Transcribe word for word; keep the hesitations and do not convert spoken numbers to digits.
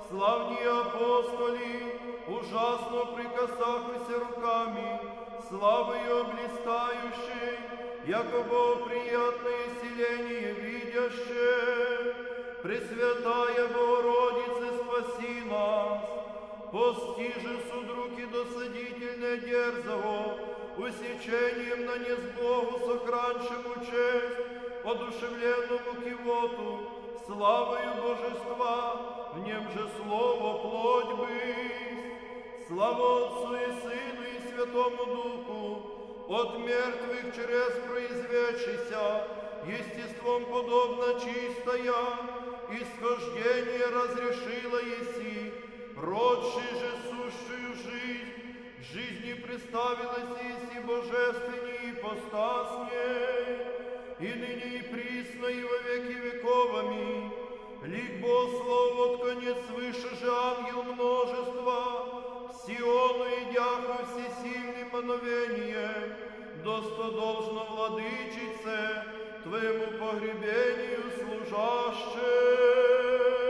славні апостолі, ужасно прикасахуся руками, славою блистающей, яко Богоприятное селение видяще. Пресвятая Богородице, спаси нас, постижи суд руки досадительное дерзого, усечением нанес Богу сохраншему честь, одушевленному кивоту, славою Божества, в нем же Слово плоть бысть. Слава Отцу и Сыну и Святому Духу, от мертвых через произведшийся, естеством подобно чистая, исхождение разрешила еси, родший же сущую жизнь, жизни представилась еси божественней ипостасней, и ныне и присно и во веки веков. Аминь. Лик Богослов от конец свыше же ангел множества, Сиону идяху всесильным мановением, досто должно владычице, Твоему погребению служаще.